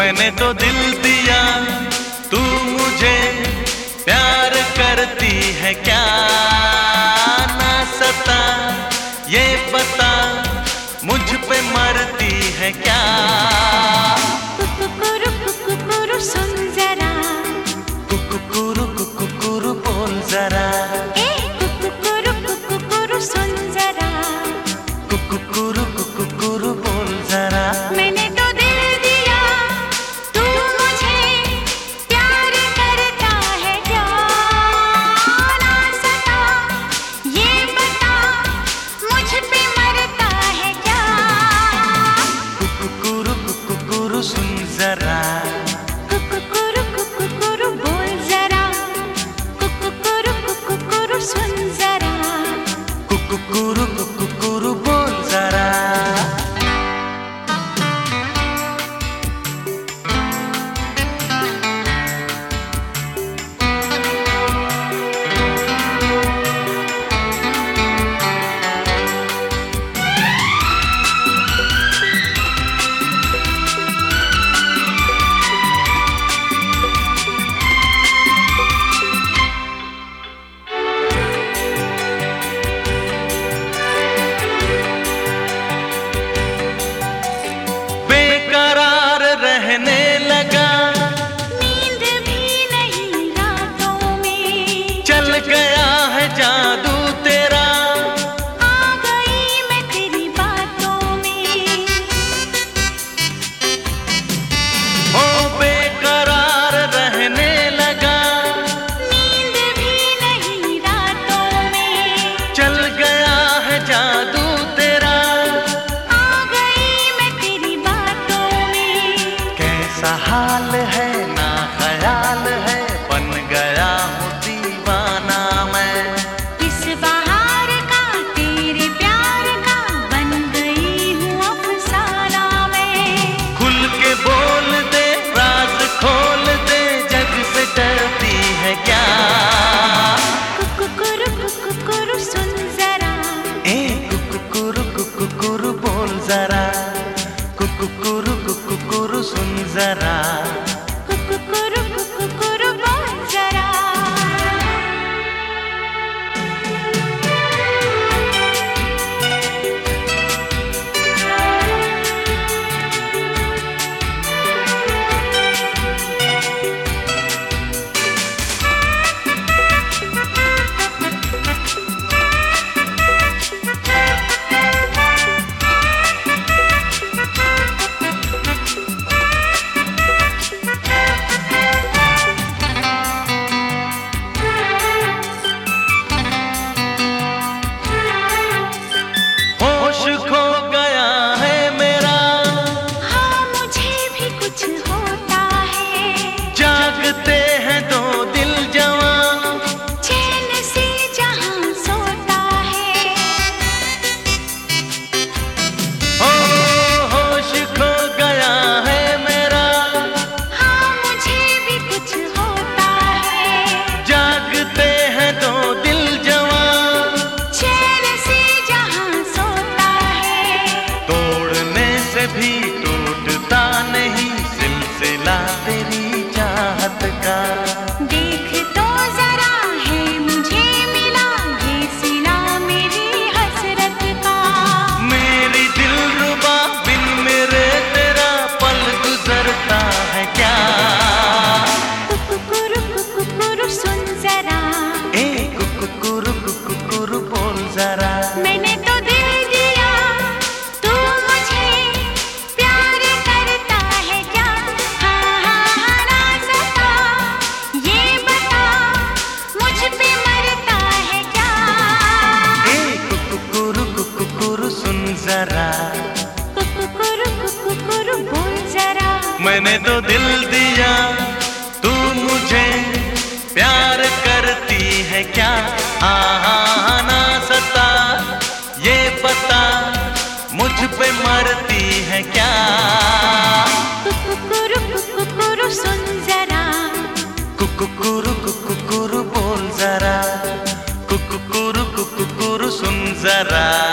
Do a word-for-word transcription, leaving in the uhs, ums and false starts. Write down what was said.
मैंने तो दिल दिया, तू मुझे प्यार करती है क्या? ना सता ये बता, मुझ पे मरती है क्या? कुकुकुरु कुकुकुरु सुन जरा, कुकुकुरु कुकुकुरु बोल जरा, ए कुकुकुरु कुकुकुरु सुन जरा, कुकुकुरु कुकुकुरु बोल जरा। मैंने तो दिल दिया, तू मुझे प्यार करता है क्या? ना सता ये बता, मुझ पे मरता है क्या? कुकुकुरु कुकुकुरु सुन जरा, कुकुकुरु कुकुकुरु बोल जरा, कुकुकुरु कुकुकुरु सुन जरा, कुकुकुरु कुकुकुरु बोल जरा। बेकरार रहने लगा, नींद भी नहीं रातों में, चल गया है जादू तेरा, आ गई मैं तेरी बातों में। ओ बेकरार रहने लगा, नींद भी नहीं रातों में, चल गया है जादू तेरा, आ गई मैं तेरी बातों में। कैसा हाल है ना ख्याल है, बन गया हूँ दीवाना मैं। इस बहार का तेरे प्यार का बन गई हूँ अफसाना मैं। खुल के बोल दे, राज खोल दे, जग से डरती है क्या? कुकुकुरु कुकुकुरु सुन जरा, ए कुकुकुरु कुकुकुरु बोल जरा, कुकुकुरु कुकुकुरु सुन जरा। कुकुकुरु कुकुकुरु बोल जरा। होश खो गया है मेरा, हाँ मुझे भी कुछ होता है, जागते हैं दो दिल जवां, चैन से जहाँ सोता है। ओ होश खो गया है मेरा, हाँ मुझे भी कुछ होता है, जागते हैं दो दिल जवां, चैन से जहाँ सोता है। तोड़ने से भी टूटता नहीं सिलसिला तेरी चाहत का। देख तो जरा है मुझे मिला ये सिला मेरी हसरत का। मेरी दिलरुबा बिन मेरे तेरा पल गुजरता है क्या? कुकुकुरु कुकुकुरु सुन जरा, ए कुकुकुरु कुकुकुरु बोल जरा। मैंने तो दिल दिया, तू मुझे प्यार करता है क्या? हाँ हाँ हाँ ना सता ये बता, मुझ पे मरता है क्या? ए कुकुकुरु कुकुकुरु सुन जरा, कुकुकुरु कुकुकुरु बोल जरा। मैंने तो दिल दिया, तू मुझे प्यार करती है क्या? आहा ना सता ये बता, मुझ पे मरती है क्या? कुकुकुरु कुकुकुरु सुन जरा, कुकुकुरु कुकुकुरु बोल जरा, कुकुकुरु कुकुकुरु सुन जरा।